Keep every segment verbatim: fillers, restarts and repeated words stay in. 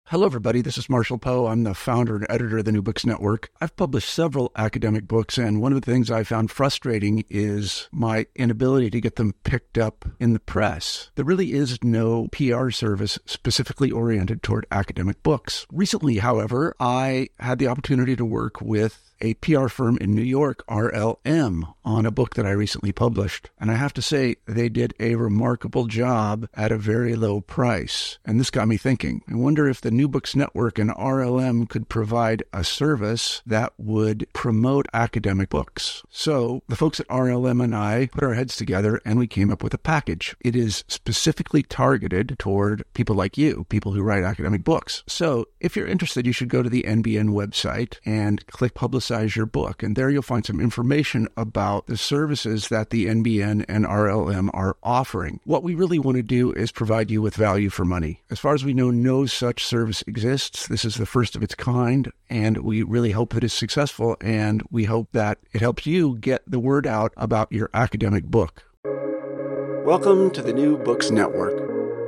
Hello, everybody. This is Marshall Poe. I'm the founder and editor of the New Books Network. I've published several academic books, and one of the things I found frustrating is my inability to get them picked up in the press. There really is no P R service specifically oriented toward academic books. Recently, however, I had the opportunity to work with a P R firm in New York, R L M, on a book that I recently published. And I have to say, they did a remarkable job at a very low price. And this got me thinking. I wonder if the New Books Network and R L M could provide a service that would promote academic books. So the folks at R L M and I put our heads together and we came up with a package. It is specifically targeted toward people like you, people who write academic books. So if you're interested, you should go to the N B N website and click Publicize your book. And there you'll find some information about the services that the N B N and R L M are offering. What we really want to do is provide you with value for money. As far as we know, no such service exists. This is the first of its kind, and we really hope that it's successful, and we hope that it helps you get the word out about your academic book. Welcome to the New Books Network.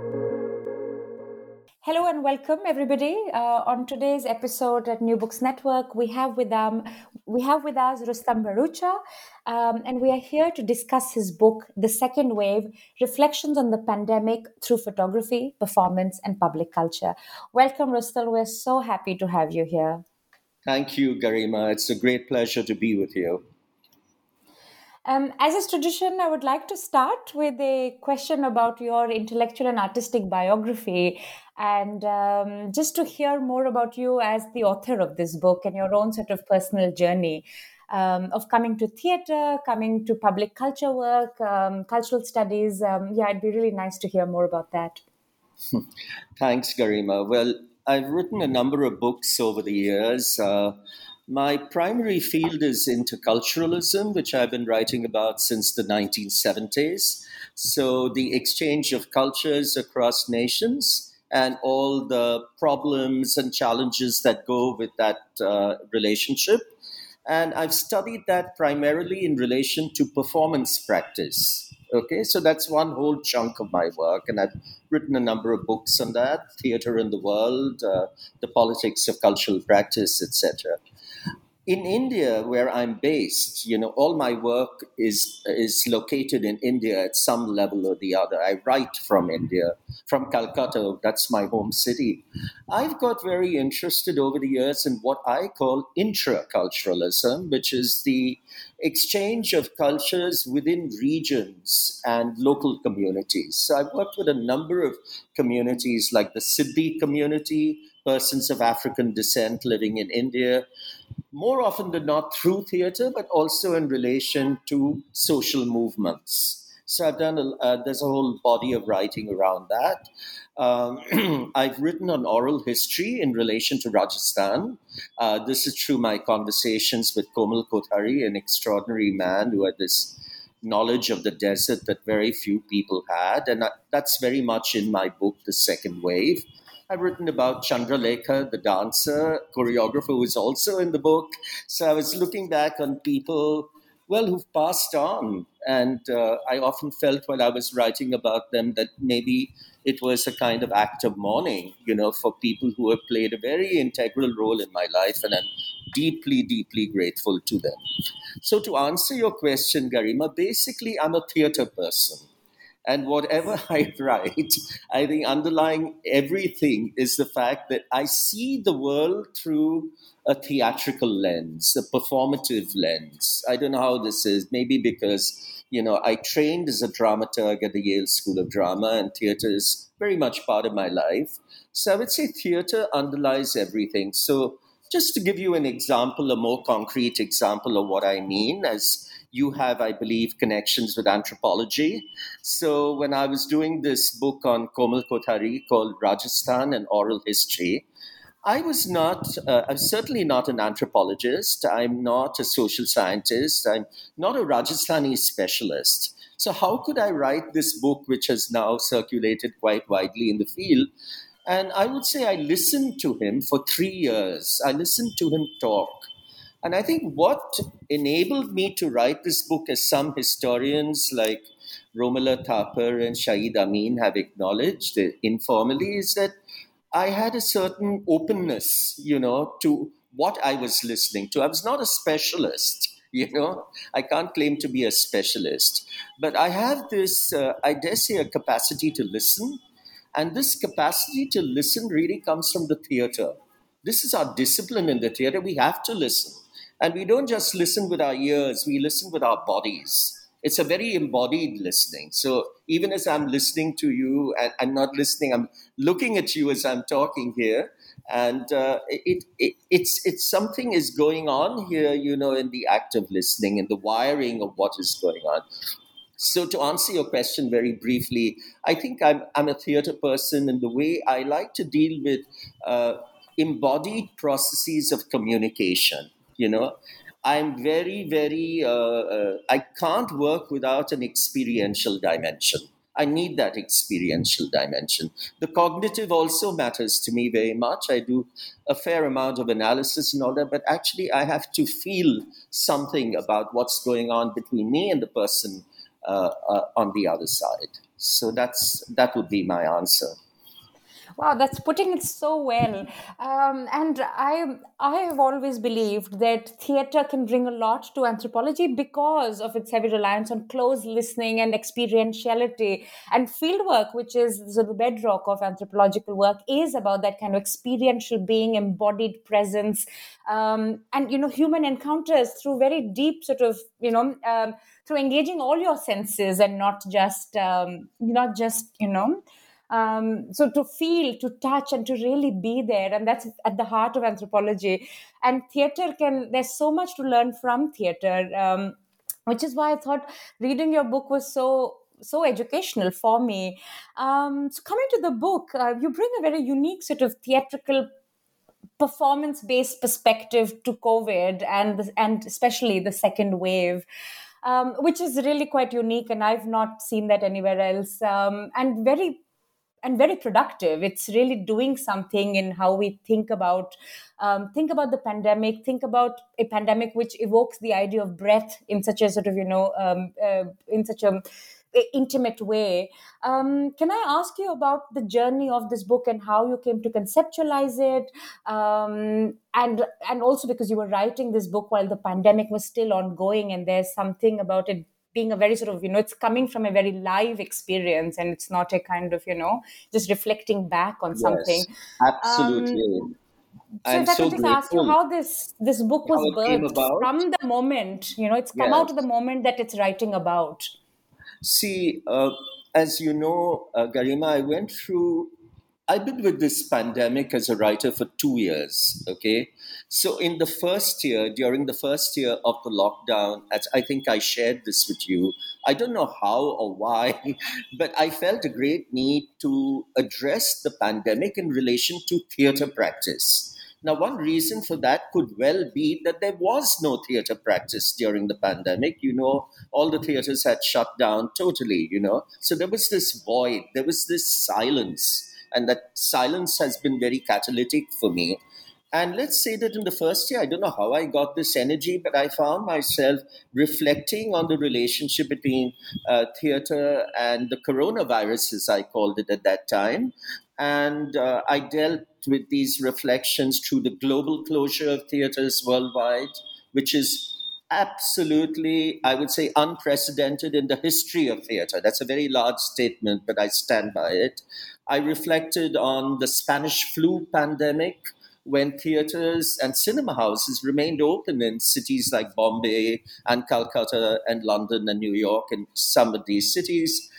Hello and welcome, everybody. Uh, on today's episode at New Books Network, we have with um, we have with us Rustam Bharucha, um, and we are here to discuss his book, The Second Wave: Reflections on the Pandemic Through Photography, Performance, and Public Culture. Welcome, Rustam. We're so happy to have you here. Thank you, Garima. It's a great pleasure to be with you. Um, as is tradition, I would like to start with a question about your intellectual and artistic biography, and um, just to hear more about you as the author of this book and your own sort of personal journey um, of coming to theatre, coming to public culture work, um, cultural studies. Um, yeah, it'd be really nice to hear more about that. Thanks, Garima. Well, I've written a number of books over the years. Uh, My primary field is interculturalism, which I've been writing about since the nineteen seventies. So the exchange of cultures across nations and all the problems and challenges that go with that uh, relationship. And I've studied that primarily in relation to performance practice. Okay, so that's one whole chunk of my work. And I've written a number of books on that: Theatre in the World, uh, The Politics of Cultural Practice, et cetera. In India, where I'm based, you know, all my work is is located in India at some level or the other. I write from India, from Calcutta. That's my home city. I've got very interested over the years in what I call intraculturalism, which is the exchange of cultures within regions and local communities. So I've worked with a number of communities like the Siddi community, persons of African descent living in India, more often than not through theatre, but also in relation to social movements. So I've done, a, uh, there's a whole body of writing around that. Um, I've written on oral history in relation to Rajasthan. Uh, this is through my conversations with Komal Kothari, an extraordinary man who had this knowledge of the desert that very few people had. And that's very much in my book, The Second Wave. I've written about Chandralekha, the dancer, choreographer, who is also in the book. So I was looking back on people, well, who've passed on. And uh, I often felt while I was writing about them that maybe it was a kind of act of mourning, you know, for people who have played a very integral role in my life. And I'm deeply, deeply grateful to them. So to answer your question, Garima, basically I'm a theatre person. And whatever I write, I think underlying everything is the fact that I see the world through a theatrical lens, a performative lens. I don't know how this is. Maybe because, you know, I trained as a dramaturg at the Yale School of Drama, and theatre is very much part of my life. So I would say theatre underlies everything. So just to give you an example, a more concrete example of what I mean, as you have, I believe, connections with anthropology. So when I was doing this book on Komal Kothari called Rajasthan and Oral History, I was not, uh, I'm certainly not an anthropologist. I'm not a social scientist. I'm not a Rajasthani specialist. So how could I write this book, which has now circulated quite widely in the field? And I would say I listened to him for three years. I listened to him talk. And I think what enabled me to write this book, as some historians like Romila Thapar and Shahid Amin have acknowledged informally, is that I had a certain openness, you know, to what I was listening to. I was not a specialist, you know. I can't claim to be a specialist, but I have this, uh, I dare say, a capacity to listen. And this capacity to listen really comes from the theater. This is our discipline in the theater. We have to listen. And we don't just listen with our ears, we listen with our bodies. It's a very embodied listening. So even as I'm listening to you, and I'm not listening, I'm looking at you as I'm talking here. And uh, it, it, it's, it's something is going on here, you know, in the act of listening, in the wiring of what is going on. So to answer your question very briefly, I think I'm, I'm a theater person, and the way I like to deal with uh, embodied processes of communication, you know, I'm very, very, uh, uh, I can't work without an experiential dimension. I need that experiential dimension. The cognitive also matters to me very much. I do a fair amount of analysis and all that, but actually I have to feel something about what's going on between me and the person uh, uh, on the other side. So that's that would be my answer. Wow, that's putting it so well. Um, and I, I have always believed that theater can bring a lot to anthropology because of its heavy reliance on close listening and experientiality. And fieldwork, which is the bedrock of anthropological work, is about that kind of experiential being, embodied presence, um, and you know, human encounters through very deep sort of you know. Um, through engaging all your senses and not just um, not just you know um, so to feel, to touch, and to really be there, and that's at the heart of anthropology. And theater can, there's so much to learn from theater, um, which is why I thought reading your book was so so educational for me. Um, so coming to the book, uh, you bring a very unique sort of theatrical performance-based perspective to COVID, and the, and especially the second wave, um, which is really quite unique, and I've not seen that anywhere else. Um, and very and very productive. It's really doing something in how we think about um, think about the pandemic. Think about a pandemic which evokes the idea of breath in such a sort of you know um, uh, in such a intimate way. Um, can I ask you about the journey of this book and how you came to conceptualize it? Um, and and also because you were writing this book while the pandemic was still ongoing, and there's something about it being a very sort of, you know, it's coming from a very live experience, and it's not a kind of, you know, just reflecting back on something. Yes, absolutely. Um, so I'm if I so could just ask you grateful how this this book was how it came birthed about. from the moment, you know, it's come out Yes. of the moment that it's writing about. See, uh, as you know, uh, Garima, I went through, I've been with this pandemic as a writer for two years, okay? So, in the first year, during the first year of the lockdown, as I think I shared this with you, I don't know how or why, but I felt a great need to address the pandemic in relation to theater practice. Now, one reason for that could well be that there was no theater practice during the pandemic. You know, all the theaters had shut down totally, you know. So there was this void, there was this silence. And that silence has been very catalytic for me. And let's say that in the first year, I don't know how I got this energy, but I found myself reflecting on the relationship between uh, theater and the coronavirus, as I called it at that time. And uh, I dealt with these reflections through the global closure of theaters worldwide, which is absolutely, I would say, unprecedented in the history of theater. That's a very large statement, but I stand by it. I reflected on the Spanish flu pandemic, when theaters and cinema houses remained open in cities like Bombay and Calcutta and London and New York and some of these cities.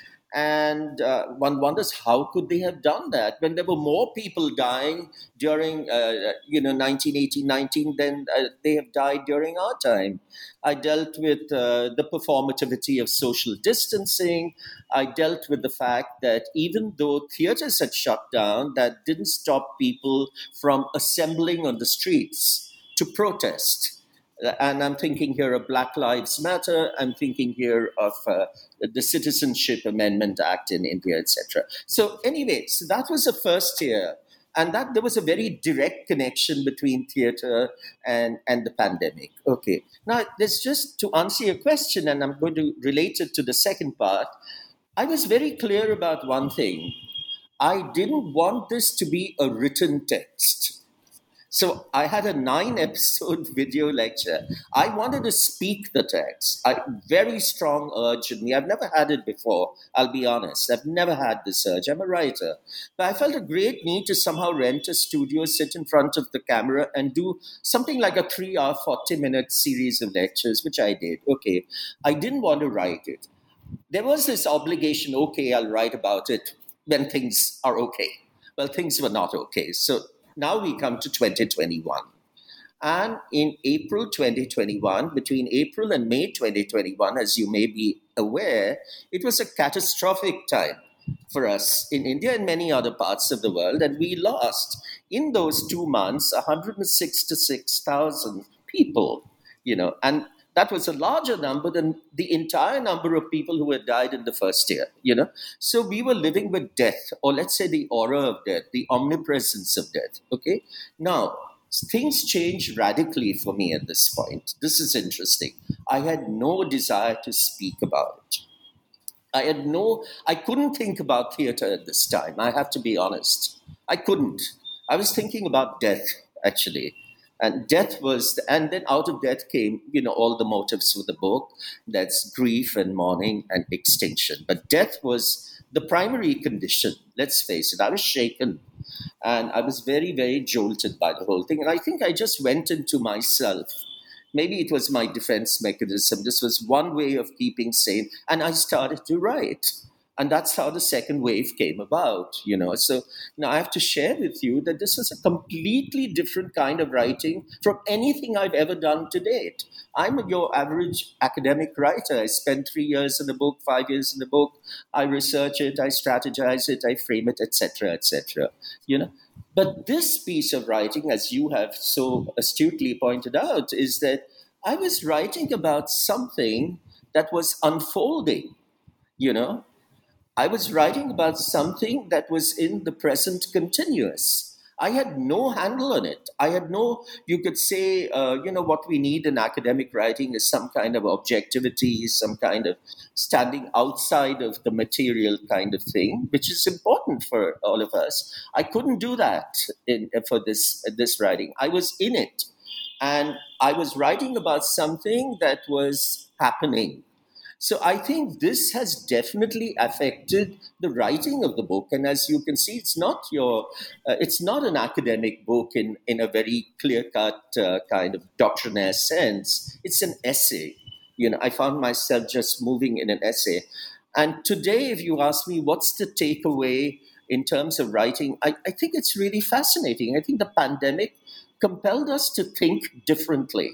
And uh, one wonders how could they have done that when there were more people dying during, uh, you know, nineteen eighteen nineteen than uh, they have died during our time. I dealt with uh, the performativity of social distancing. I dealt with the fact that even though theaters had shut down, that didn't stop people from assembling on the streets to protest. And I'm thinking here of Black Lives Matter. I'm thinking here of uh, the Citizenship Amendment Act in India, et cetera. So anyway, so that was the first year. And that there was a very direct connection between theater and, and the pandemic. Okay. Now, there's just to answer your question, and I'm going to relate it to the second part. I was very clear about one thing. I didn't want this to be a written text. So I had a nine episode video lecture. I wanted to speak the text. I very strong urge in me. I've never had it before, I'll be honest. I've never had this urge. I'm a writer. But I felt a great need to somehow rent a studio, sit in front of the camera, and do something like a three hour, forty minute series of lectures, which I did. Okay. I didn't want to write it. There was this obligation, okay, I'll write about it when things are okay. Well, things were not okay. So now we come to twenty twenty-one. And in April twenty twenty-one, between April and May twenty twenty-one, as you may be aware, it was a catastrophic time for us in India and many other parts of the world. And we lost, in those two months, one hundred sixty-six thousand people, you know, and that was a larger number than the entire number of people who had died in the first year, you know. So we were living with death, or let's say the aura of death, the omnipresence of death, okay? Now, things changed radically for me at this point. This is interesting. I had no desire to speak about it. I had no, I couldn't think about theater at this time. I have to be honest. I couldn't. I was thinking about death, actually. And death was, and then out of death came, you know, all the motives for the book. That's grief and mourning and extinction. But death was the primary condition. Let's face it. I was shaken, and I was very, very jolted by the whole thing. And I think I just went into myself. Maybe it was my defense mechanism. This was one way of keeping sane. And I started to write. And that's how the second wave came about, you know. So now I have to share with you that this is a completely different kind of writing from anything I've ever done to date. I'm your average academic writer. I spend three years in a book, five years in a book. I research it, I strategize it, I frame it, et cetera, et cetera. You know, but this piece of writing, as you have so astutely pointed out, is that I was writing about something that was unfolding, you know. I was writing about something that was in the present continuous. I had no handle on it. I had no, you could say, uh, you know, what we need in academic writing is some kind of objectivity, some kind of standing outside of the material kind of thing, which is important for all of us. I couldn't do that in, for this, this writing. I was in it. And I was writing about something that was happening. So I think this has definitely affected the writing of the book. And as you can see, it's not your, uh, it's not an academic book in, in a very clear-cut uh, kind of doctrinaire sense. It's an essay. You know, I found myself just moving in an essay. And today, if you ask me, what's the takeaway in terms of writing, I, I think it's really fascinating. I think the pandemic compelled us to think differently.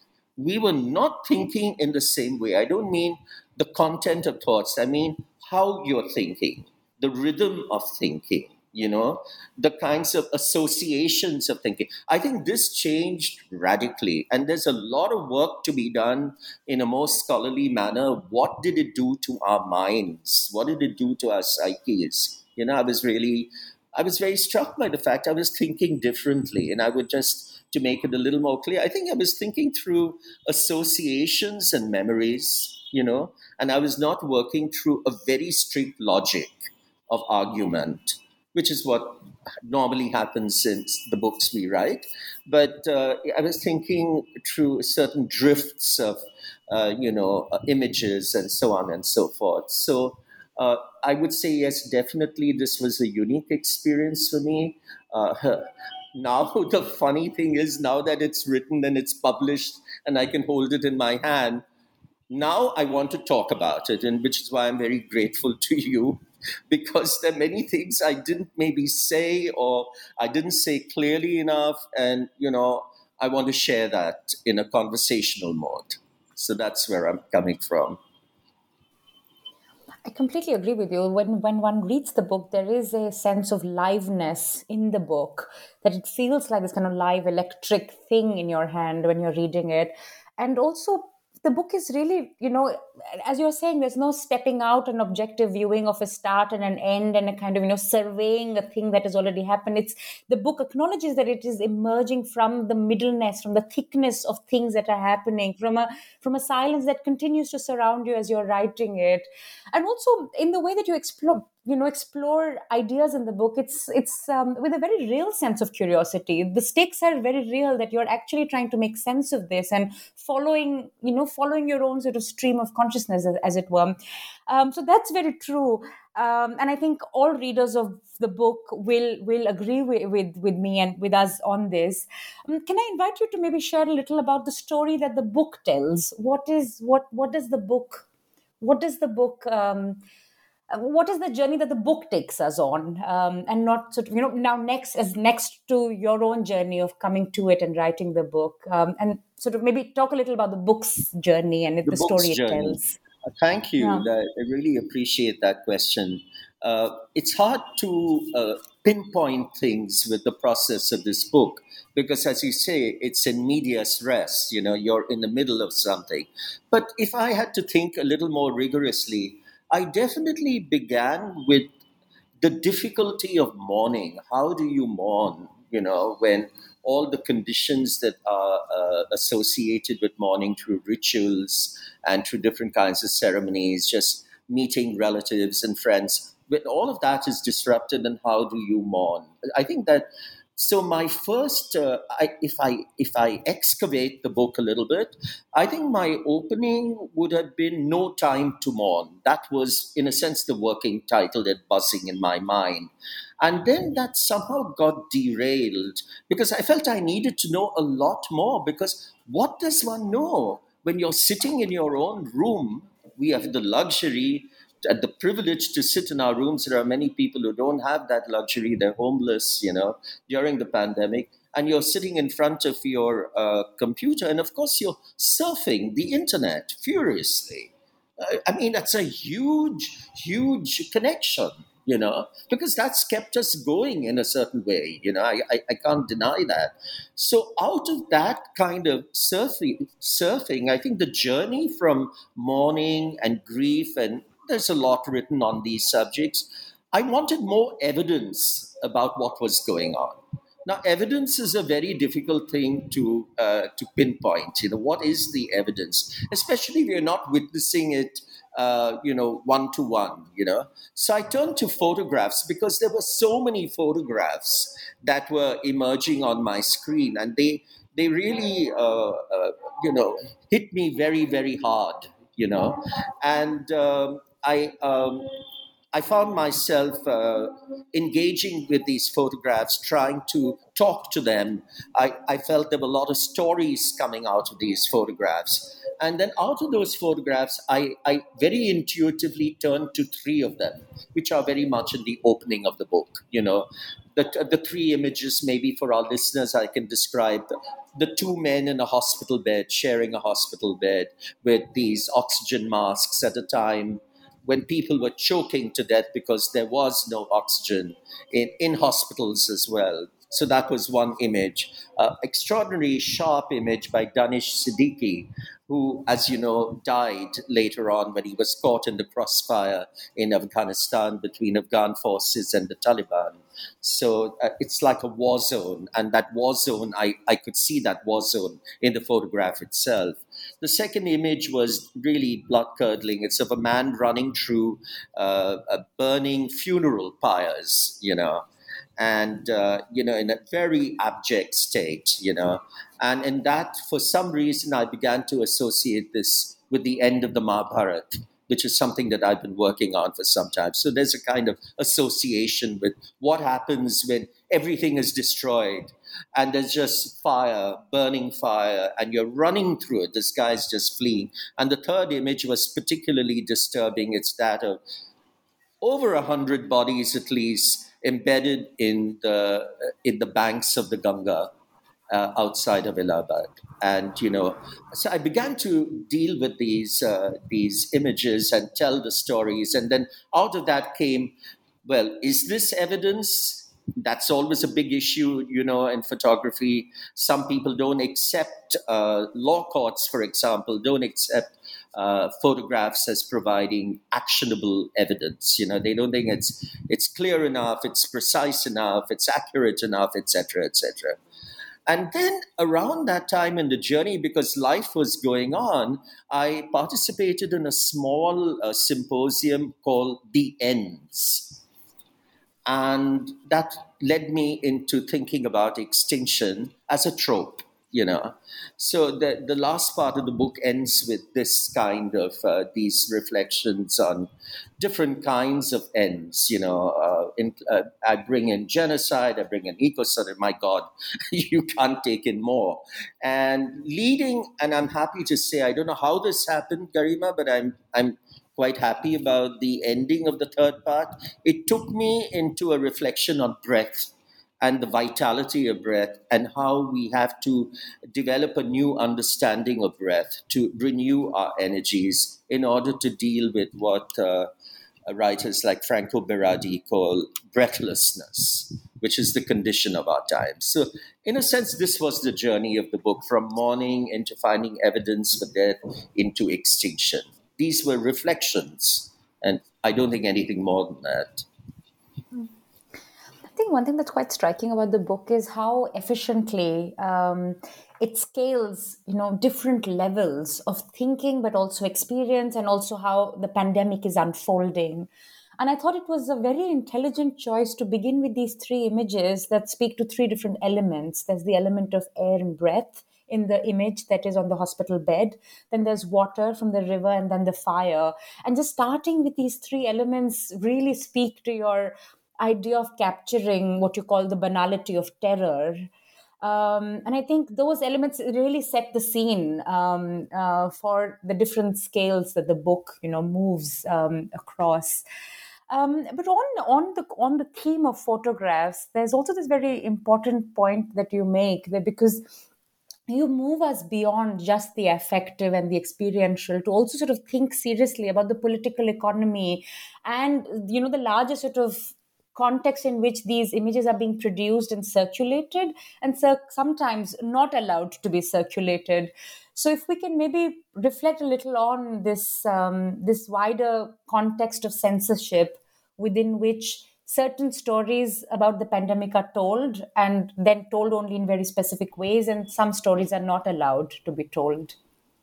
We were not thinking in the same way. I don't mean the content of thoughts. I mean how you're thinking, the rhythm of thinking, you know, the kinds of associations of thinking. I think this changed radically. And there's a lot of work to be done in a more scholarly manner. What did it do to our minds? What did it do to our psyches? You know, I was really, I was very struck by the fact I was thinking differently. And I would just, to make it a little more clear, I think I was thinking through associations and memories, you know, and I was not working through a very strict logic of argument, which is what normally happens in the books we write. But uh, I was thinking through certain drifts of, uh, you know, uh, images and so on and so forth. So uh, I would say, yes, definitely this was a unique experience for me. Uh, Now, the funny thing is, now that it's written and it's published and I can hold it in my hand, now I want to talk about it, and which is why I'm very grateful to you, because there are many things I didn't maybe say or I didn't say clearly enough. And, you know, I want to share that in a conversational mode. So that's where I'm coming from. I completely agree with you. When when one reads the book, there is a sense of liveness in the book, that it feels like this kind of live electric thing in your hand when you're reading it. And also, the book is really, you know, as you're saying, there's no stepping out and objective viewing of a start and an end and a kind of, you know, surveying a thing that has already happened. It's the book acknowledges that it is emerging from the middleness, from the thickness of things that are happening, from a from a silence that continues to surround you as you're writing it. And also in the way that you explore you know, explore ideas in the book, it's it's um, with a very real sense of curiosity. The stakes are very real, that you're actually trying to make sense of this and following, you know, following your own sort of stream of consciousness, as, as it were. Um, so that's very true. Um, and I think all readers of the book will will agree with, with, with me and with us on this. Um, can I invite you to maybe share a little about the story that the book tells? What is what what does the book what does the book um, what is the journey that the book takes us on, um, and not sort of, you know, now next as next to your own journey of coming to it and writing the book, um, and sort of maybe talk a little about the book's journey and The the book's story it journey. tells. Uh, Thank you. Yeah. That- I really appreciate that question. Uh, it's hard to uh, pinpoint things with the process of this book because, as you say, it's in medias res. You know, you're in the middle of something. But if I had to think a little more rigorously, I definitely began with the difficulty of mourning. How do you mourn, you know, when all the conditions that are uh, associated with mourning through rituals and through different kinds of ceremonies, just meeting relatives and friends, when all of that is disrupted, and how do you mourn? I think that so my first, uh, I, if I if I excavate the book a little bit, I think my opening would have been "No Time to Mourn." That was, in a sense, the working title that buzzing in my mind, and then that somehow got derailed because I felt I needed to know a lot more. Because what does one know when you're sitting in your own room? We have the luxury and the privilege to sit in our rooms. There are many people who don't have that luxury. They're homeless, you know, during the pandemic. And you're sitting in front of your uh, computer, and of course, you're surfing the internet furiously. Uh, I mean, that's a huge, huge connection, you know, because that's kept us going in a certain way. You know, I, I, I can't deny that. So, out of that kind of surfing, surfing, I think the journey from mourning and grief, and there's a lot written on these subjects. I wanted more evidence about what was going on. Now, evidence is a very difficult thing to uh, to pinpoint. You know, what is the evidence, especially if you're not witnessing it, uh, you know, one to one. You know, so I turned to photographs because there were so many photographs that were emerging on my screen, and they they really, uh, uh, you know, hit me very very hard. You know, and um, I. Um, I found myself uh, engaging with these photographs, trying to talk to them. I, I felt there were a lot of stories coming out of these photographs. And then out of those photographs, I, I very intuitively turned to three of them, which are very much in the opening of the book. You know, the, the three images, maybe for our listeners, I can describe the, the two men in a hospital bed, sharing a hospital bed with these oxygen masks at a time when people were choking to death because there was no oxygen in, in hospitals as well. So that was one image. Uh, extraordinary sharp image by Danish Siddiqui, who, as you know, died later on when he was caught in the crossfire in Afghanistan between Afghan forces and the Taliban. So uh, it's like a war zone. And that war zone, I, I could see that war zone in the photograph itself. The second image was really blood curdling. It's of a man running through uh, a burning funeral pyres, you know, and, uh, you know, in a very abject state, you know. And in that, for some reason, I began to associate this with the end of the Mahabharata, which is something that I've been working on for some time. So there's a kind of association with what happens when everything is destroyed and there's just fire, burning fire, and you're running through it. This guy's just fleeing. And the third image was particularly disturbing. It's that of over a hundred bodies at least embedded in the in the banks of the Ganga uh, outside of Allahabad. And you know, so I began to deal with these uh, these images and tell the stories, and then out of that came, well, is this evidence? That's always a big issue, you know, in photography. Some people don't accept uh, law courts, for example, don't accept uh, photographs as providing actionable evidence. You know, they don't think it's it's clear enough, it's precise enough, it's accurate enough, et cetera, et cetera. And then around that time in the journey, because life was going on, I participated in a small uh, symposium called The Ends. And that led me into thinking about extinction as a trope, you know. So the, the last part of the book ends with this kind of, uh, these reflections on different kinds of ends, you know. Uh, in, uh, I bring in genocide, I bring in ecocide, my God, you can't take in more. And leading, and I'm happy to say, I don't know how this happened, Garima, but I'm, I'm quite happy about the ending of the third part. It took me into a reflection on breath and the vitality of breath, and how we have to develop a new understanding of breath to renew our energies in order to deal with what uh, writers like Franco Berardi call breathlessness, which is the condition of our time. So, in a sense, this was the journey of the book, from mourning into finding evidence for death into extinction. These were reflections, and I don't think anything more than that. I think one thing that's quite striking about the book is how efficiently um, it scales, you know, different levels of thinking, but also experience, and also how the pandemic is unfolding. And I thought it was a very intelligent choice to begin with these three images that speak to three different elements. There's the element of air and breath in the image that is on the hospital bed. Then there's water from the river, and then the fire. And just starting with these three elements really speak to your idea of capturing what you call the banality of terror. Um, and I think those elements really set the scene um, uh, for the different scales that the book, you know, moves um, across. Um, but on on the on the theme of photographs, there's also this very important point that you make, that because you move us beyond just the affective and the experiential to also sort of think seriously about the political economy and, you know, the larger sort of context in which these images are being produced and circulated, and cir- sometimes not allowed to be circulated. So if we can maybe reflect a little on this um, this wider context of censorship within which certain stories about the pandemic are told, and then told only in very specific ways, and some stories are not allowed to be told.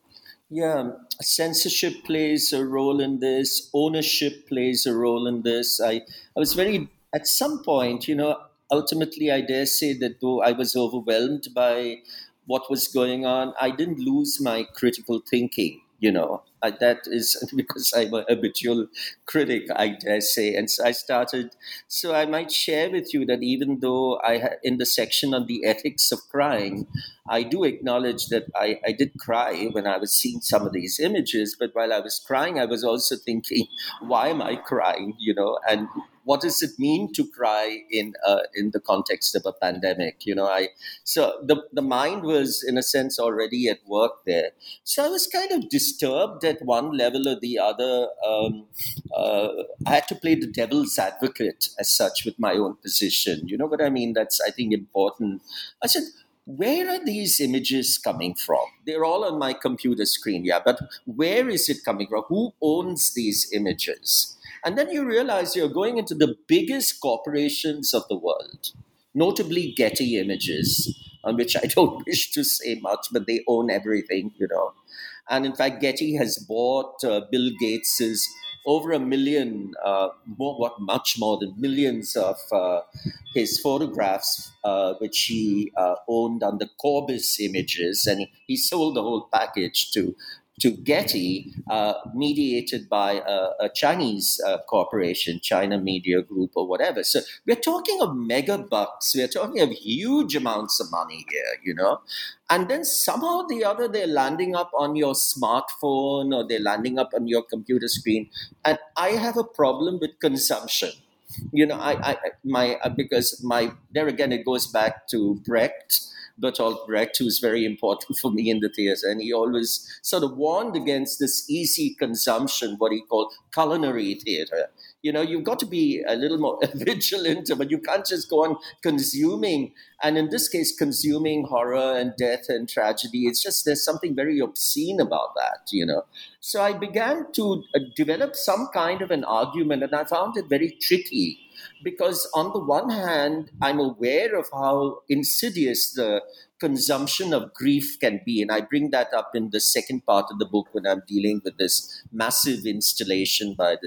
Yeah, censorship plays a role in this. Ownership plays a role in this. I, I was very, at some point, you know, ultimately, I dare say that though I was overwhelmed by what was going on, I didn't lose my critical thinking, you know. I, that is because I'm a habitual critic, I dare say. And so I started, so I might share with you that even though I, ha- in the section on the ethics of crying, I do acknowledge that I, I did cry when I was seeing some of these images, but while I was crying, I was also thinking, why am I crying, you know, and what does it mean to cry in uh, in the context of a pandemic, you know? I so the the mind was in a sense already at work there, so I was kind of disturbed at one level or the other. Um, uh, I had to play the devil's advocate as such with my own position. You know what I mean? That's, I think, important. I said, where are these images coming from? They're all on my computer screen, yeah, but where is it coming from? Who owns these images? And then you realize you're going into the biggest corporations of the world, notably Getty Images, on which I don't wish to say much, but they own everything, you know. And in fact, Getty has bought uh, Bill Gates's over a million, uh, more, what much more than millions of uh, his photographs, uh, which he uh, owned under Corbis Images, and he, he sold the whole package to to Getty, uh, mediated by a, a Chinese uh, corporation, China Media Group or whatever. So we're talking of mega bucks. We're talking of huge amounts of money here, you know. And then somehow or the other, they're landing up on your smartphone or they're landing up on your computer screen. And I have a problem with consumption. You know, I, I my because my there again it goes back to Brecht, Bertolt Brecht, who's very important for me in the theatre, and he always sort of warned against this easy consumption, what he called culinary theatre. You know, you've got to be a little more vigilant, but you can't just go on consuming. And in this case, consuming horror and death and tragedy. It's just there's something very obscene about that, you know. So I began to uh, develop some kind of an argument, and I found it very tricky because, on the one hand, I'm aware of how insidious the consumption of grief can be. And I bring that up in the second part of the book when I'm dealing with this massive installation by this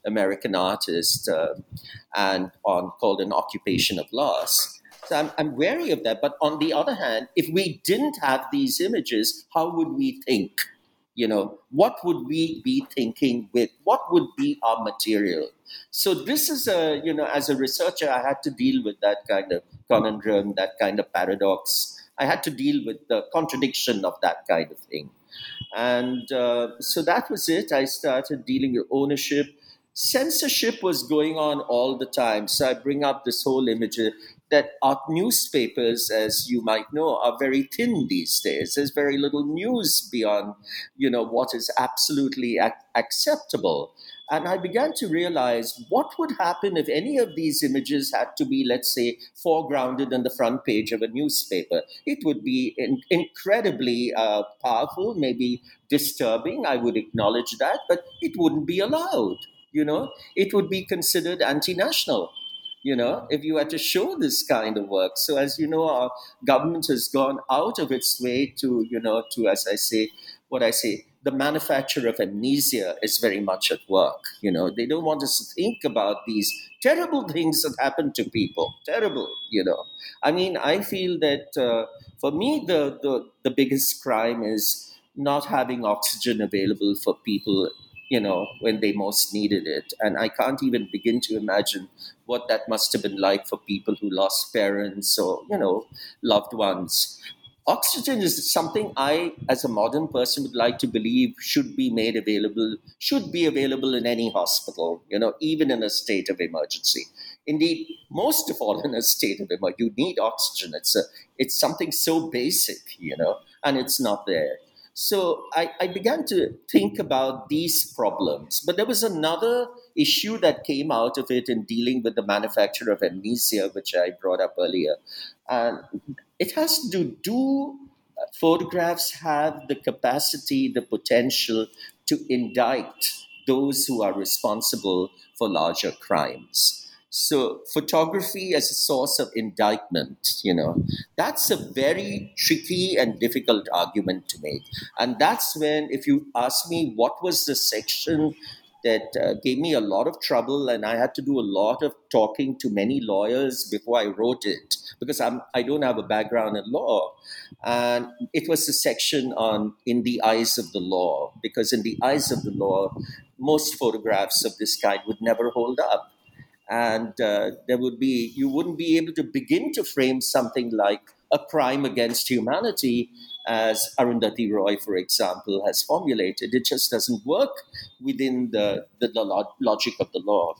American artist, uh, and on called An Occupation of Loss. So I'm, I'm wary of that. But on the other hand, if we didn't have these images, how would we think? You know, what would we be thinking with? What would be our material? So this is a, you know, as a researcher, I had to deal with that kind of conundrum, that kind of paradox. I had to deal with the contradiction of that kind of thing. And uh, so that was it. I started dealing with ownership. Censorship was going on all the time. So I bring up this whole image that our newspapers, as you might know, are very thin these days. There's very little news beyond, you know, what is absolutely ac- acceptable. And I began to realize what would happen if any of these images had to be, let's say, foregrounded on the front page of a newspaper. It would be in- incredibly uh, powerful, maybe disturbing. I would acknowledge that, but it wouldn't be allowed. You know, it would be considered anti-national, you know, if you had to show this kind of work. So as you know, our government has gone out of its way to, you know, to, as I say, what I say, the manufacture of amnesia is very much at work. You know, they don't want us to think about these terrible things that happen to people. Terrible, you know. I mean, I feel that uh, for me, the, the, the biggest crime is not having oxygen available for people, you know, when they most needed it. And I can't even begin to imagine what that must have been like for people who lost parents or, you know, loved ones. Oxygen is something I, as a modern person, would like to believe should be made available, should be available in any hospital, you know, even in a state of emergency. Indeed, most of all in a state of emergency, you need oxygen. It's a, it's something so basic, you know, and it's not there. So I, I began to think about these problems. But there was another issue that came out of it in dealing with the manufacture of amnesia, which I brought up earlier. And it has to do, do photographs have the capacity, the potential to indict those who are responsible for larger crimes? So photography as a source of indictment, you know, that's a very tricky and difficult argument to make. And that's when, if you ask me what was the section that uh, gave me a lot of trouble, and I had to do a lot of talking to many lawyers before I wrote it, because I'm, I don't have a background in law. And it was the section on In the Eyes of the Law, because in the eyes of the law, most photographs of this kind would never hold up. And uh, there would be, you wouldn't be able to begin to frame something like a crime against humanity, as Arundhati Roy, for example, has formulated. It just doesn't work within the, the, the logic of the law.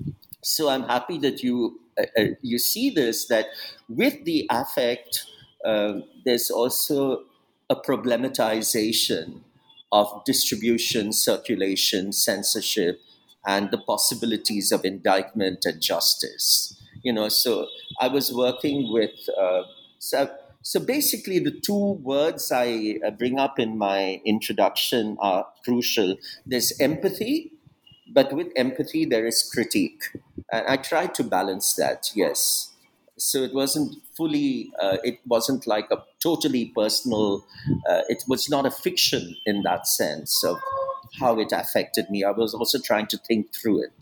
So I'm happy that you uh, uh, you see this, that with the affect, uh, there's also a problematization of distribution, circulation, censorship, and the possibilities of indictment and justice. You know, so I was working with, uh, so, so basically the two words I uh, bring up in my introduction are crucial. There's empathy, but with empathy, there is critique. And I tried to balance that, yes. So it wasn't fully, uh, it wasn't like a totally personal, uh, it was not a fiction in that sense of how it affected me. I was also trying to think through it.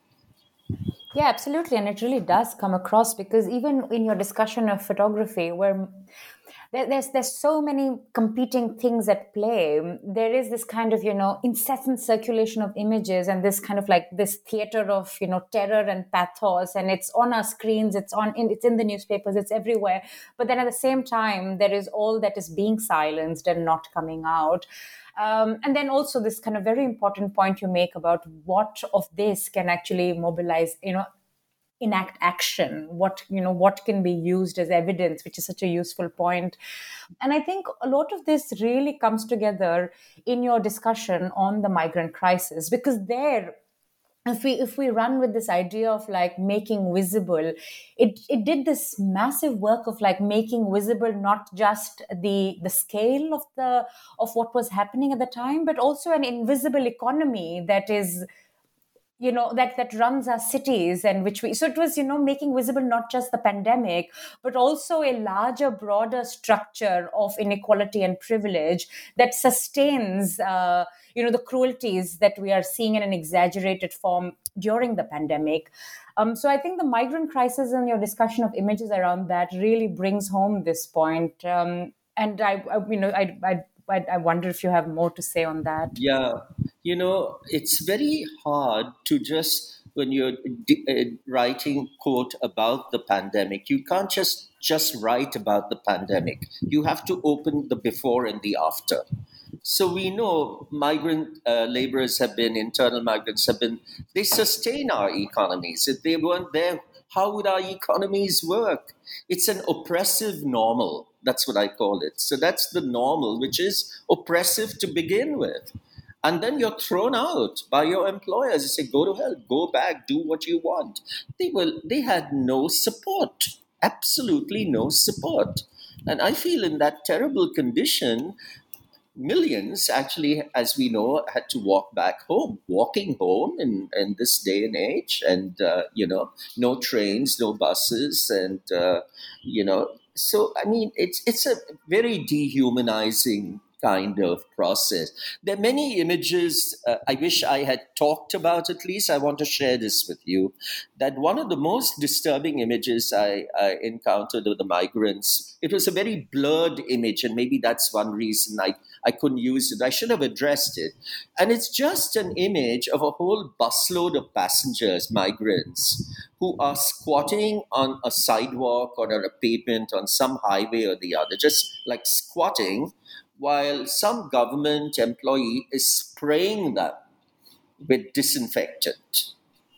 Yeah, absolutely. And it really does come across, because even in your discussion of photography, where there's there's so many competing things at play, there is this kind of, you know, incessant circulation of images, and this kind of like this theater of, you know, terror and pathos, and it's on our screens, it's on in, it's in the newspapers, it's everywhere. But then at the same time, there is all that is being silenced and not coming out. Um, and then also this kind of very important point you make about what of this can actually mobilize, you know, enact action, what, you know, what can be used as evidence, which is such a useful point. And I think a lot of this really comes together in your discussion on the migrant crisis, because there, if we if we run with this idea of like making visible, it it did this massive work of like making visible not just the the scale of the of what was happening at the time, but also an invisible economy that is you know, that that runs our cities, and which we, so it was, you know, making visible not just the pandemic, but also a larger, broader structure of inequality and privilege that sustains, uh, you know, the cruelties that we are seeing in an exaggerated form during the pandemic. Um, so I think the migrant crisis and your discussion of images around that really brings home this point. Um, and I, I, you know, I, I, I I wonder if you have more to say on that. Yeah, you know, it's very hard to just, when you're d- uh, writing quote about the pandemic, you can't just just write about the pandemic. You have to open the before and the after. So we know migrant uh, laborers have been, internal migrants have been, they sustain our economies. If they weren't there, how would our economies work? It's an oppressive normal. That's what I call it. So that's the normal, which is oppressive to begin with. And then you're thrown out by your employers. They say, go to hell, go back, do what you want. They will they had no support, absolutely no support. And I feel in that terrible condition, millions actually, as we know, had to walk back home, walking home in, in this day and age. And, uh, you know, no trains, no buses. And, uh, you know, so, I mean, it's, it's a very dehumanizing kind of process. There are many images uh, I wish I had talked about at least. I want to share this with you. That one of the most disturbing images I, I encountered with the migrants, it was a very blurred image, and maybe that's one reason I I couldn't use it. I should have addressed it. And it's just an image of a whole busload of passengers, migrants, who are squatting on a sidewalk or on a pavement on some highway or the other, just like squatting, while some government employee is spraying them with disinfectant.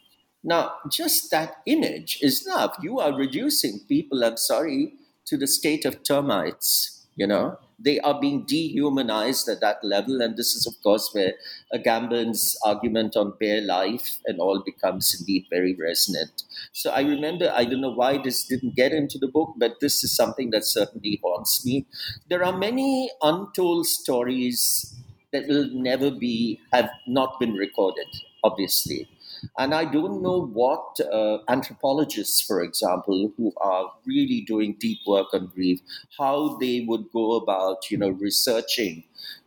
Now, just that image is enough. You are reducing people, I'm sorry, to the state of termites. You know, they are being dehumanized at that level. And this is, of course, where Agamben's argument on bare life and all becomes indeed very resonant. So I remember, I don't know why this didn't get into the book, but this is something that certainly haunts me. There are many untold stories that will never be, have not been recorded, obviously. And I don't know what uh, anthropologists, for example, who are really doing deep work on grief, how they would go about, you know, researching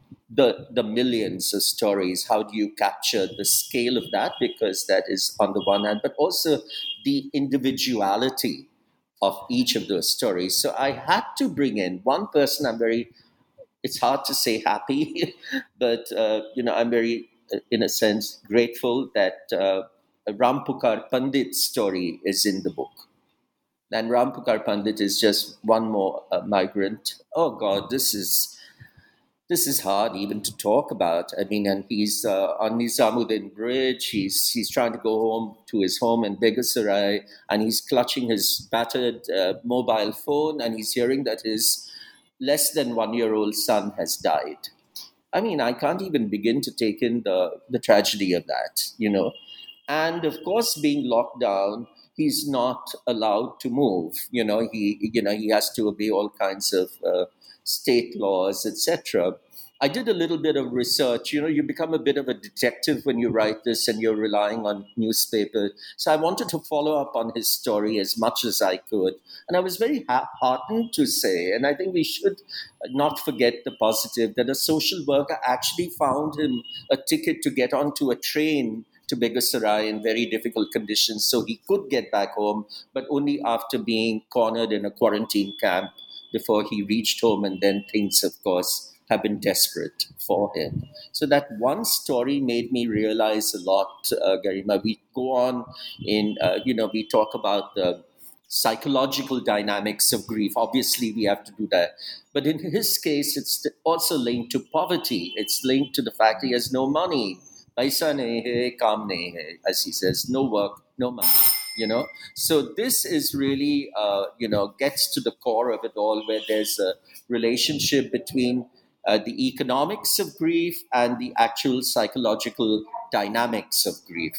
the the millions of stories. How do you capture the scale of that? Because that is on the one hand, but also the individuality of each of those stories. So I had to bring in one person. I'm very, it's hard to say happy, but uh, you know, I'm very, uh, in a sense, grateful that uh, Rampukar Pandit's story is in the book. And Rampukar Pandit is just one more uh, migrant. Oh God, this is this is hard even to talk about. I mean, and he's uh, on Nizamuddin Bridge. He's he's trying to go home to his home in Begusarai, and he's clutching his battered uh, mobile phone, and he's hearing that his less than one year old son has died. I mean, I can't even begin to take in the the tragedy of that, you know. And of course, being locked down, he's not allowed to move. You know, he you know he has to obey all kinds of uh, state laws, et cetera. I did a little bit of research. You know, you become a bit of a detective when you write this, and you're relying on newspapers. So I wanted to follow up on his story as much as I could, and I was very ha- heartened to say, and I think we should not forget the positive, that a social worker actually found him a ticket to get onto a train to Begusarai in very difficult conditions so he could get back home, but only after being cornered in a quarantine camp before he reached home. And then things, of course, have been desperate for him. So that one story made me realize a lot, uh, Garima. We go on in, uh, you know, we talk about the psychological dynamics of grief. Obviously, we have to do that. But in his case, it's also linked to poverty. It's linked to the fact he has no money. Paisa nahi hai, kaam nahi hai, as he says, no work, no money. You know, so this is really, uh, you know, gets to the core of it all, where there's a relationship between uh, the economics of grief and the actual psychological dynamics of grief.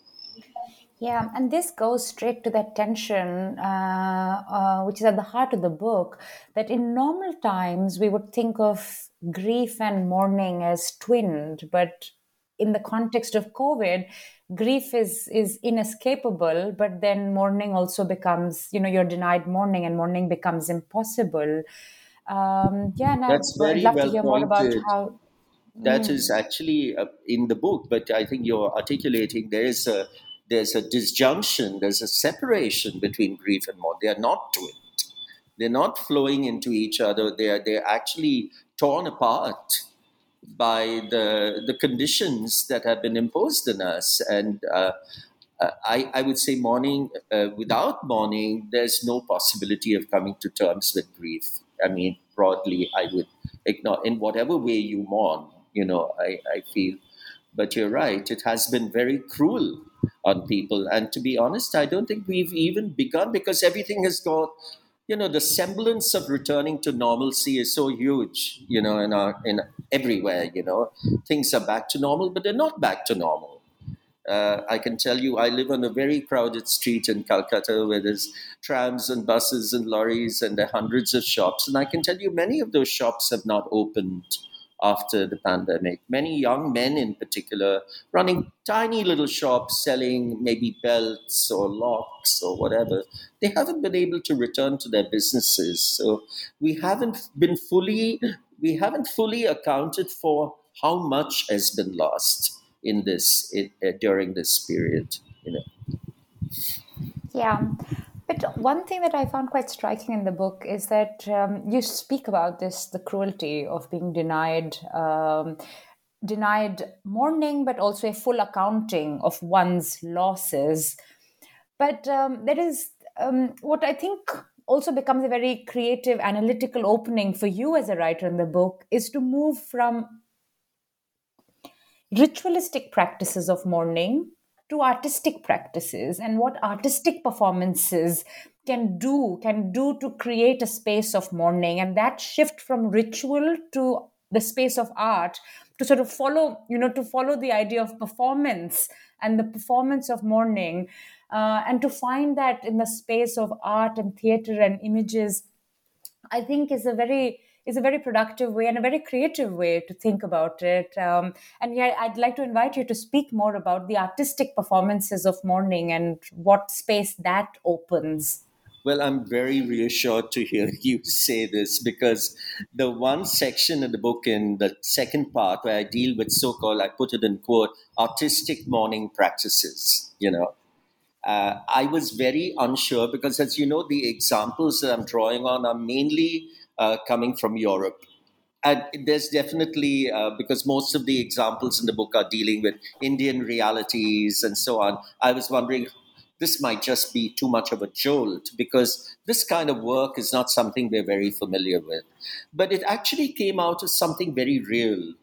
Yeah, and this goes straight to that tension, uh, uh, which is at the heart of the book, that in normal times we would think of grief and mourning as twinned, but in the context of COVID, grief is is inescapable, but then mourning also becomes, you know, you're denied mourning, and mourning becomes impossible. Um, yeah, and I'd, That's I'd very love to well hear more about pointed. how. That is Mm, actually uh, in the book, but I think you're articulating there is a there's a disjunction, there's a separation between grief and mourning. They are not twinned. They're not flowing into each other. They are they're actually torn apart by the the conditions that have been imposed on us. And uh, uh, I, I would say mourning, uh, without mourning, there's no possibility of coming to terms with grief. I mean, broadly, I would ignore in whatever way you mourn, you know, I, I feel. But you're right, it has been very cruel on people. And to be honest, I don't think we've even begun because everything has got, you know, the semblance of returning to normalcy is so huge, you know, in our, in everywhere, you know, things are back to normal, but they're not back to normal. uh, I can tell you, I live on a very crowded street in Calcutta where there's trams and buses and lorries and there are hundreds of shops. And I can tell you, many of those shops have not opened after the pandemic. Many young men, in particular, running tiny little shops selling maybe belts or locks or whatever, they haven't been able to return to their businesses. So we haven't been fully, we haven't fully accounted for how much has been lost in this in, uh, during this period. You know, yeah. But one thing that I found quite striking in the book is that um, you speak about this, the cruelty of being denied, um, denied mourning, but also a full accounting of one's losses. But um, there is um, what I think also becomes a very creative, analytical opening for you as a writer in the book is to move from ritualistic practices of mourning to artistic practices, and what artistic performances can do can do to create a space of mourning, and that shift from ritual to the space of art, to sort of follow, you know, to follow the idea of performance and the performance of mourning, uh, and to find that in the space of art and theater and images, I think is a very is a very productive way and a very creative way to think about it. Um, and yeah, I'd like to invite you to speak more about the artistic performances of mourning and what space that opens. well, I'm very reassured to hear you say this because the one section in the book, in the second part, where I deal with so-called, I put it in quote, artistic mourning practices. You know, uh, I was very unsure because, as you know, the examples that I'm drawing on are mainly uh, coming from Europe. And there's definitely, uh, because most of the examples in the book are dealing with Indian realities and so on, I was wondering, this might just be too much of a jolt because this kind of work is not something we're very familiar with. But it actually came out as something very real.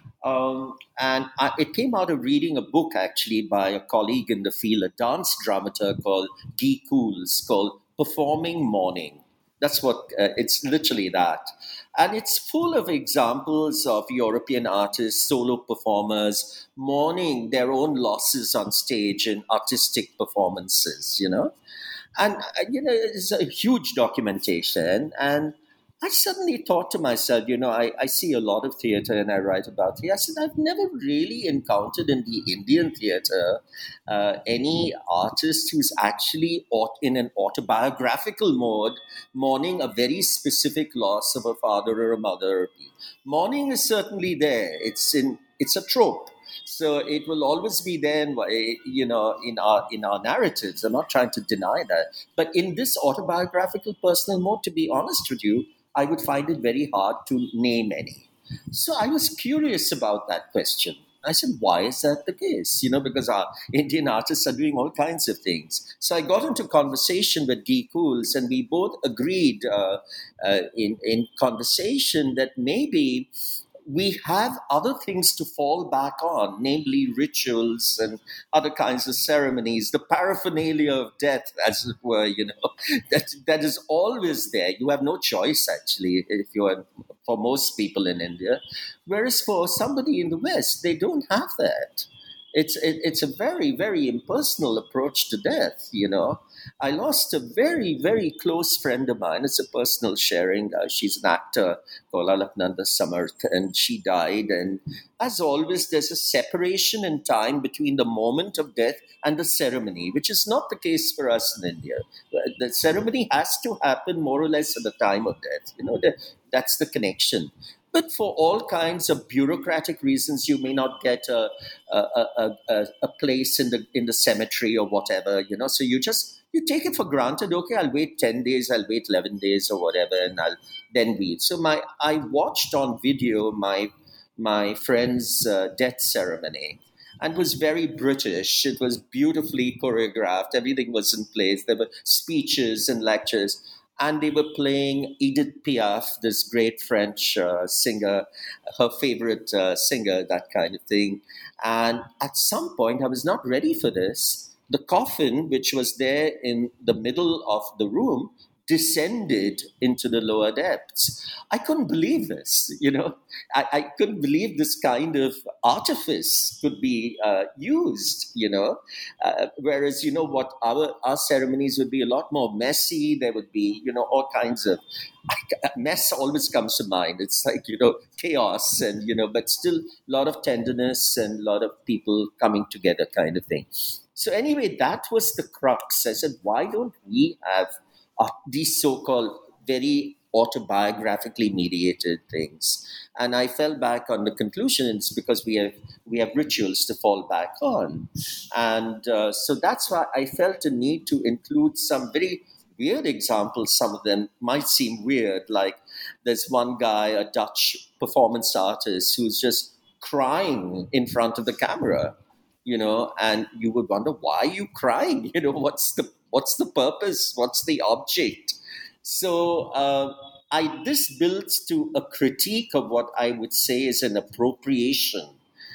Um, and I, it came out of reading a book actually by a colleague in the field, a dance dramaturg called Guy Cools, called Performing Mourning. That's what uh, it's literally that. And it's full of examples of European artists, solo performers, mourning their own losses on stage in artistic performances, you know? And, uh, you know, it's a huge documentation. And I suddenly thought to myself, you know, I, I see a lot of theater and I write about theater. I said, I've never really encountered in the Indian theater uh, any artist who's actually aut- in an autobiographical mode, mourning a very specific loss of a father or a mother. Mourning is certainly there. It's in it's a trope. So it will always be there, in, you know, in our in our narratives. I'm not trying to deny that, but in this autobiographical, personal mode, to be honest with you, I would find it very hard to name any. So I was curious about that question. I said, why is that the case? You know, because our Indian artists are doing all kinds of things. So I got into conversation with Guy Cools, and we both agreed uh, uh, in, in conversation that maybe we have other things to fall back on, namely rituals and other kinds of ceremonies, the paraphernalia of death, as it were, you know, that, that is always there. You have no choice, actually, if you're, for most people in India. Whereas for somebody in the West, they don't have that. It's it, it's a very, very impersonal approach to death. You know, I lost a very, very close friend of mine. It's a personal sharing. Uh, she's an actor called Alaknanda Samarth, and she died. And as always, there's a separation in time between the moment of death and the ceremony, which is not the case for us in India. The ceremony has to happen more or less at the time of death. You know, that, that's the connection. But for all kinds of bureaucratic reasons, you may not get a, a, a, a, a place in the in the cemetery or whatever, you know. So you just you take it for granted. Okay, I'll wait ten days, I'll wait eleven days or whatever, and I'll then read. So my I watched on video my my friend's uh, death ceremony, and was very British. It was beautifully choreographed. Everything was in place. There were speeches and lectures. And they were playing Edith Piaf, this great French uh, singer, her favorite uh, singer, that kind of thing. And at some point, I was not ready for this. The coffin, which was there in the middle of the room, descended into the lower depths. I couldn't believe this, you know. I, I couldn't believe this kind of artifice could be uh, used, you know. Uh, whereas, you know, what our, our ceremonies would be a lot more messy. There would be, you know, all kinds of mess always comes to mind. It's like, you know, chaos and, you know, but still a lot of tenderness and a lot of people coming together kind of thing. So anyway, that was the crux. I said, why don't we have uh, these so-called very autobiographically mediated things? And I fell back on the conclusion it's because we have we have rituals to fall back on. And uh, so that's why I felt a need to include some very weird examples. Some of them might seem weird, like there's one guy, a Dutch performance artist, who's just crying in front of the camera, you know, and you would wonder, why are you crying? You know, what's the what's the purpose? What's the object? So uh, I this builds to a critique of what I would say is an appropriation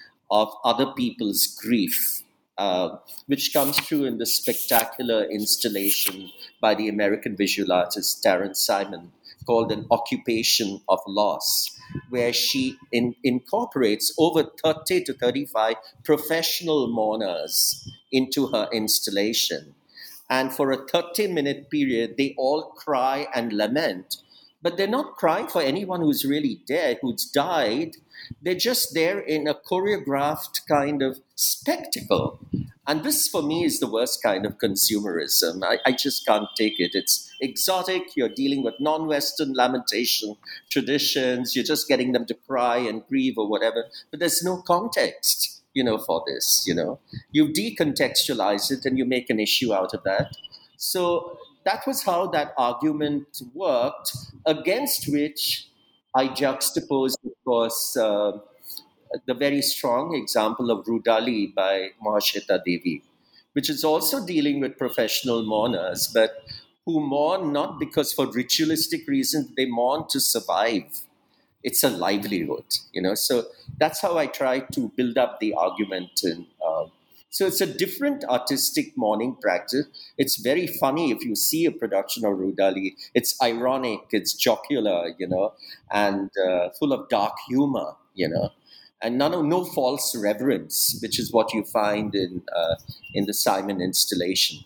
of other people's grief, uh, which comes through in the spectacular installation by the American visual artist Terrence Simon called An Occupation of Loss, where she in, incorporates over thirty to thirty-five professional mourners into her installation. And for a thirty-minute period, they all cry and lament. But they're not crying for anyone who's really dead, who's died. They're just there in a choreographed kind of spectacle. And this, for me, is the worst kind of consumerism. I, I just can't take it. It's exotic. You're dealing with non-Western lamentation traditions. You're just getting them to cry and grieve or whatever. But there's no context, you know, for this, you know. You decontextualize it and you make an issue out of that. So that was how that argument worked, against which I juxtaposed, of course, uh, the very strong example of Rudali by Mahashweta Devi, which is also dealing with professional mourners, but who mourn not because for ritualistic reasons, they mourn to survive. It's a livelihood, you know. So that's how I try to build up the argument. And uh, so it's a different artistic mourning practice. It's very funny if you see a production of Rudali. It's ironic, it's jocular, you know, and uh, full of dark humor, you know. And none, no false reverence, which is what you find in uh, in the Simon installation.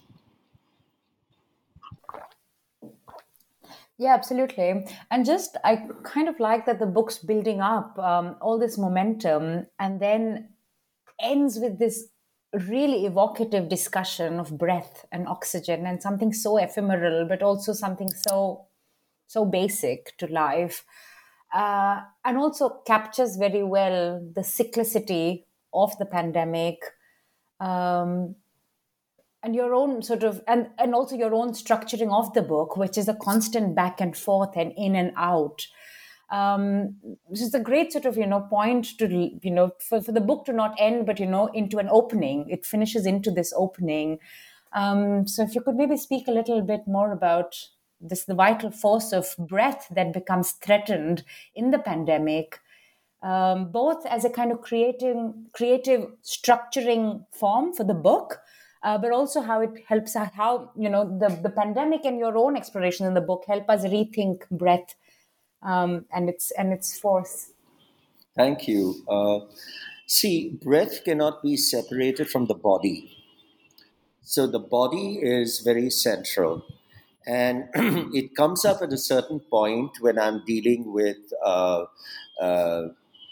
Yeah, absolutely. And just, I kind of like that the book's building up um, all this momentum and then ends with this really evocative discussion of breath and oxygen and something so ephemeral, but also something so, so basic to life. Uh, and also captures very well the cyclicity of the pandemic, um, and your own sort of, and, and also your own structuring of the book, which is a constant back and forth and in and out. Um, this is a great sort of, you know, point to, you know, for, for the book to not end, but, you know, into an opening. It finishes into this opening. Um, so if you could maybe speak a little bit more about this, the vital force of breath that becomes threatened in the pandemic, um, both as a kind of creating, creative structuring form for the book, uh, but also how it helps, how, you know, the, the pandemic and your own exploration in the book help us rethink breath um, and its and its force. Thank you. Uh, See, breath cannot be separated from the body. So the body is very central. And it comes up at a certain point when I'm dealing with, uh, uh,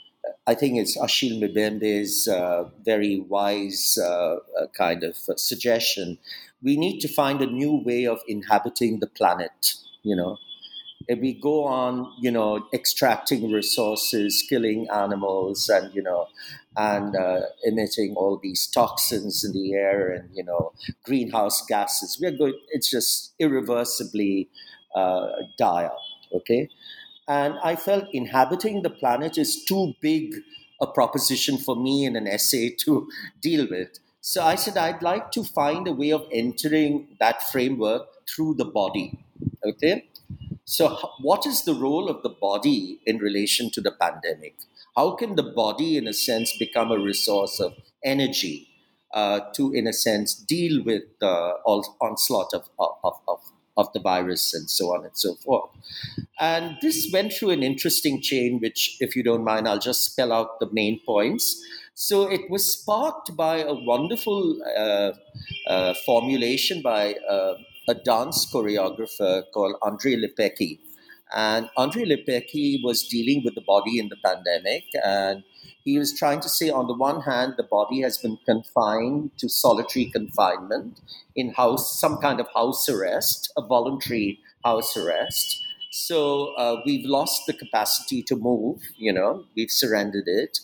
I think it's Achille Mbembe's uh, very wise uh, uh, kind of uh, suggestion. We need to find a new way of inhabiting the planet, you know. If we go on, you know, extracting resources, killing animals, and you know, and uh, emitting all these toxins in the air, and you know, greenhouse gases, we're going. It's just irreversibly uh, dire. Okay, and I felt inhabiting the planet is too big a proposition for me in an essay to deal with. So I said I'd like to find a way of entering that framework through the body. Okay, so, h- what is the role of the body in relation to the pandemic? How can the body, in a sense, become a resource of energy uh, to, in a sense, deal with the all onslaught of, of, of, of the virus and so on and so forth? And this went through an interesting chain, which, if you don't mind, I'll just spell out the main points. So, it was sparked by a wonderful uh, uh, formulation by uh, a dance choreographer called Andrei Lepecki. And Andrei Lepecki was dealing with the body in the pandemic. And he was trying to say, on the one hand, the body has been confined to solitary confinement in house, some kind of house arrest, a voluntary house arrest. So uh, we've lost the capacity to move, you know, we've surrendered it.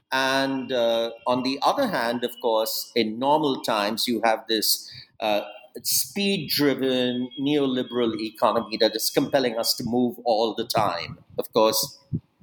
And uh, on the other hand, of course, in normal times, you have this uh, speed driven neoliberal economy that is compelling us to move all the time. Of course,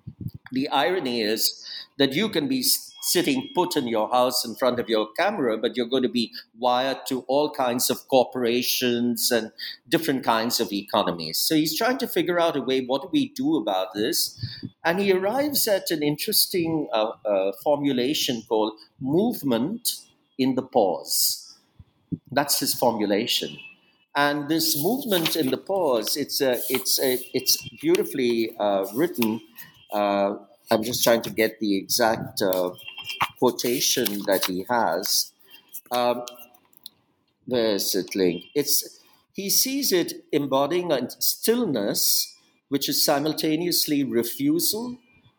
the irony is that you can be s- sitting put in your house in front of your camera, but you're going to be wired to all kinds of corporations and different kinds of economies. So he's trying to figure out a way, what do we do about this? And he arrives at an interesting uh, uh, formulation called movement in the pause. That's his formulation. And this movement in the pause, it's a, it's a, it's beautifully uh, written. Uh, I'm just trying to get the exact uh, quotation that he has. Um, where is it linked? It's he sees it embodying a stillness, which is simultaneously refusal,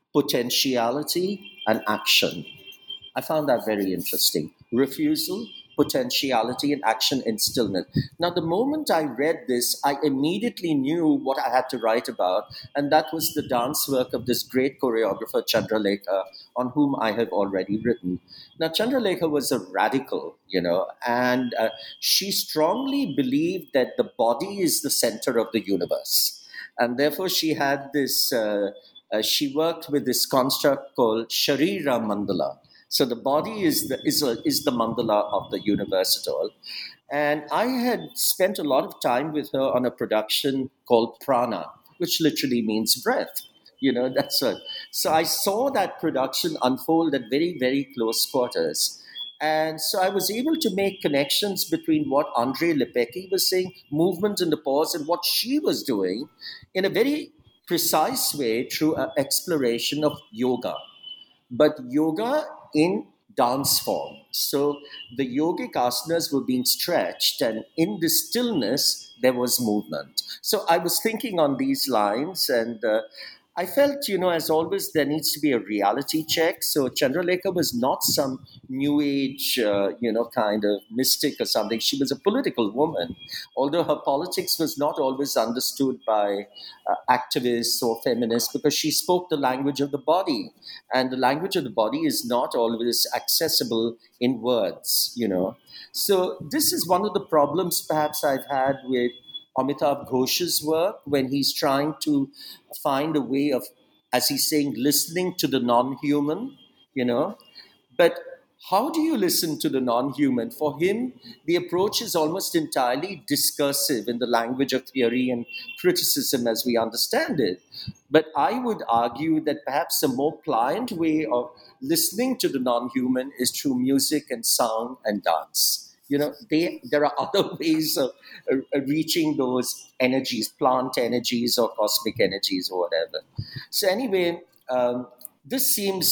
potentiality, and action. I found that very interesting. Refusal, potentiality, and action in stillness. Now, the moment I read this, I immediately knew what I had to write about, and that was the dance work of this great choreographer, Chandralekha, on whom I have already written. Now, Chandralekha was a radical, you know, and uh, she strongly believed that the body is the center of the universe. And therefore, she had this, uh, uh, she worked with this construct called Sharira Mandala. So the body is the is, a, is the mandala of the universe at all. And I had spent a lot of time with her on a production called Prana, which literally means breath. You know, that's what. So I saw that production unfold at very, very close quarters. And so I was able to make connections between what Andrei Lepecki was saying, movement in the pause, and what she was doing in a very precise way through an exploration of yoga, but yoga in dance form. So the yogic asanas were being stretched, and in the stillness, there was movement. So I was thinking on these lines, and uh, I felt, you know, as always, there needs to be a reality check. So Chandralekha was not some new age, uh, you know, kind of mystic or something. She was a political woman, although her politics was not always understood by uh, activists or feminists because she spoke the language of the body. And the language of the body is not always accessible in words, you know. So this is one of the problems perhaps I've had with Amitav Ghosh's work when he's trying to find a way of, as he's saying, listening to the non-human, you know. But how do you listen to the non-human? For him, the approach is almost entirely discursive in the language of theory and criticism as we understand it. But I would argue that perhaps a more pliant way of listening to the non-human is through music and sound and dance. You know, they, there are other ways of uh, uh, reaching those energies, plant energies or cosmic energies or whatever. So anyway, um, this seems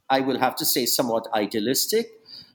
I will have to say, somewhat idealistic.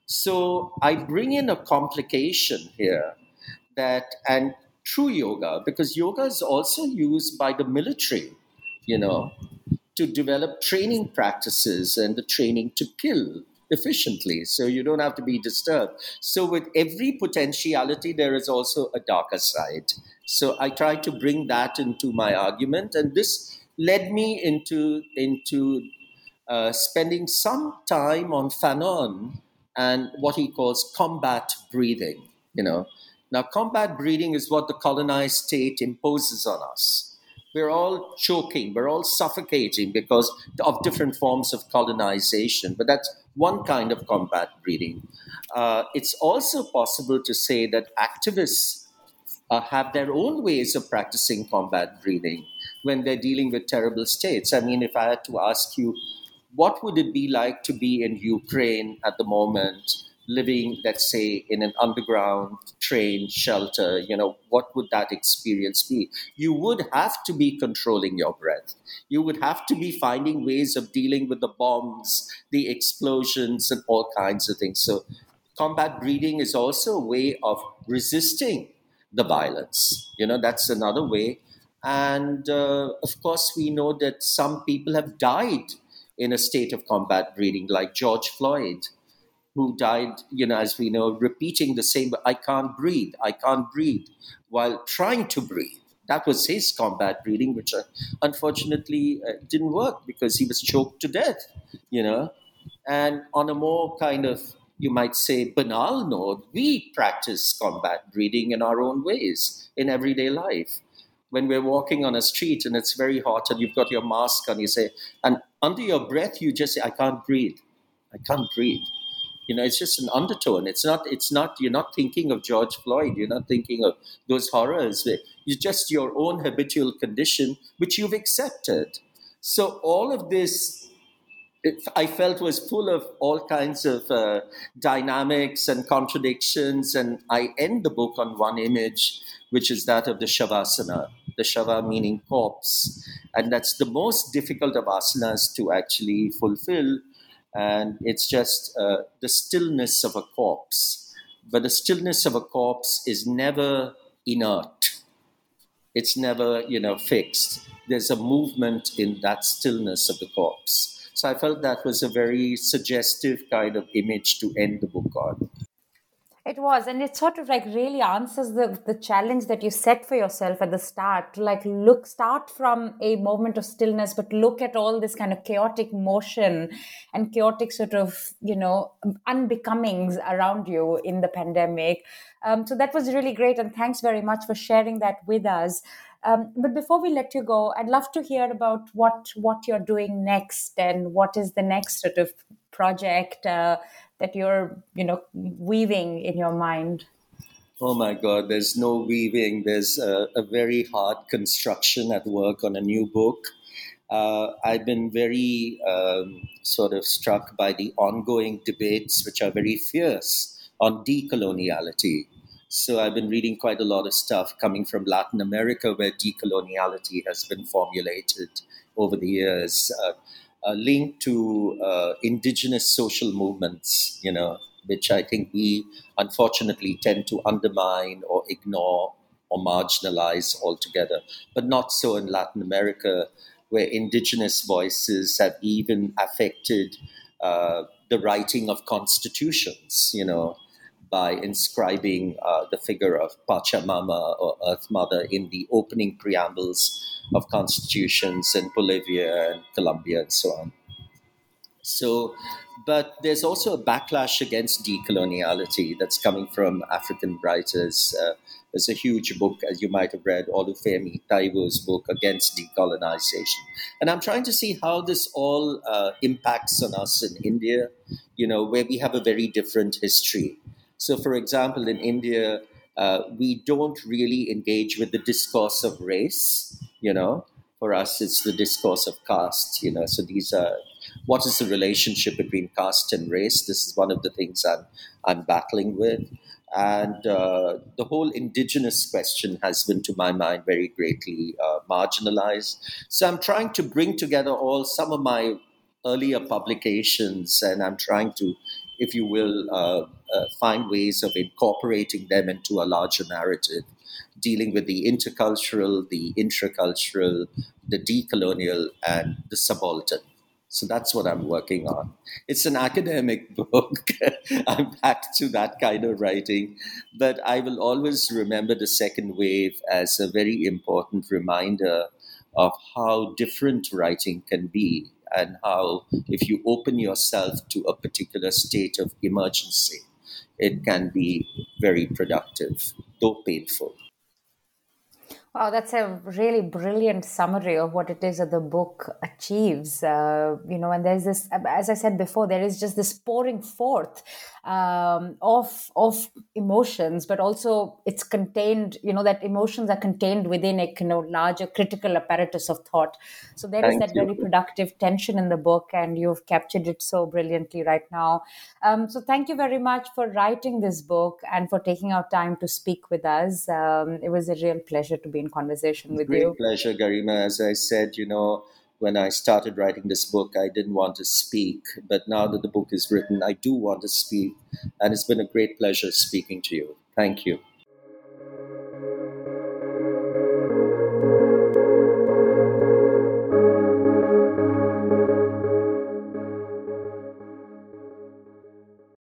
So I bring in a complication here that, and true yoga, because yoga is also used by the military, you know, to develop training practices and the training to kill efficiently. So you don't have to be disturbed. So with every potentiality, there is also a darker side. So I try to bring that into my argument, and this led me into into uh, spending some time on Fanon and what he calls combat breathing. You know, now combat breathing is what the colonized state imposes on us. We're all choking, we're all suffocating because of different forms of colonization. But that's one kind of combat breathing. Uh, it's also possible to say that activists uh, have their own ways of practicing combat breathing when they're dealing with terrible states. I mean, if I had to ask you, what would it be like to be in Ukraine at the moment, living, let's say, in an underground train shelter? You know, what would that experience be? You would have to be controlling your breath. You would have to be finding ways of dealing with the bombs, the explosions, and all kinds of things. So, combat breathing is also a way of resisting the violence. You know, that's another way. And uh, of course, we know that some people have died in a state of combat breathing, like George Floyd, who died, you know, as we know, repeating the same, I can't breathe, I can't breathe, while trying to breathe. That was his combat breathing, which uh, unfortunately uh, didn't work because he was choked to death, you know. And on a more kind of, you might say, banal note, we practice combat breathing in our own ways in everyday life. When we're walking on a street and it's very hot and you've got your mask on, you say, and under your breath, you just say, I can't breathe. I can't breathe. You know, it's just an undertone. It's not, it's not, you're not thinking of George Floyd. You're not thinking of those horrors. It's just your own habitual condition, which you've accepted. So all of this, it, I felt, was full of all kinds of uh, dynamics and contradictions. And I end the book on one image, which is that of the Shavasana, the Shava meaning corpse. And that's the most difficult of asanas to actually fulfill. And it's just uh, the stillness of a corpse. But the stillness of a corpse is never inert. It's never, you know, fixed. There's a movement in that stillness of the corpse. So I felt that was a very suggestive kind of image to end the book on. It was, and it sort of like really answers the, the challenge that you set for yourself at the start. Like, look, start from a moment of stillness, but look at all this kind of chaotic motion and chaotic sort of, you know, unbecomings around you in the pandemic. Um, so that was really great. And thanks very much for sharing that with us. Um, but before we let you go, I'd love to hear about what, what you're doing next and what is the next sort of project uh, that you're, you know, weaving in your mind. Oh my God, there's no weaving. There's a, a very hard construction at work on a new book. Uh, I've been very um, sort of struck by the ongoing debates, which are very fierce, on decoloniality. So I've been reading quite a lot of stuff coming from Latin America, where decoloniality has been formulated over the years, uh, uh, linked to uh, indigenous social movements, you know, which I think we unfortunately tend to undermine or ignore or marginalize altogether. But not so in Latin America, where indigenous voices have even affected uh, the writing of constitutions, you know, by inscribing uh, the figure of Pachamama or Earth Mother in the opening preambles of constitutions in Bolivia and Colombia and so on. So, but there's also a backlash against decoloniality that's coming from African writers. Uh, there's a huge book, as you might have read, Olufemi Taiwo's book, Against Decolonization. And I'm trying to see how this all uh, impacts on us in India, you know, where we have a very different history. So, for example, in India, uh, we don't really engage with the discourse of race, you know. For us, it's the discourse of caste, you know. So these are, what is the relationship between caste and race? This is one of the things I'm, I'm battling with. And uh, the whole indigenous question has been, to my mind, very greatly uh, marginalized. So I'm trying to bring together all some of my earlier publications, and I'm trying to, if you will, uh, uh, find ways of incorporating them into a larger narrative, dealing with the intercultural, the intracultural, the decolonial, and the subaltern. So that's what I'm working on. It's an academic book. I'm back to that kind of writing. But I will always remember the second wave as a very important reminder of how different writing can be, and how, if you open yourself to a particular state of emergency, it can be very productive, though painful. Wow, that's a really brilliant summary of what it is that the book achieves. Uh, you know, and there's this, as I said before, there is just this pouring forth um, of of emotions, but also it's contained. You know, that emotions are contained within a kind of larger critical apparatus of thought. So there is Thank that very you. productive tension in the book, and you've captured it so brilliantly right now. Um, so thank you very much for writing this book and for taking our time to speak with us. Um, it was a real pleasure to be in conversation with Great you. pleasure, Garima. As I said, you know, when I started writing this book, I didn't want to speak. But now that the book is written, I do want to speak. And it's been a great pleasure speaking to you. Thank you.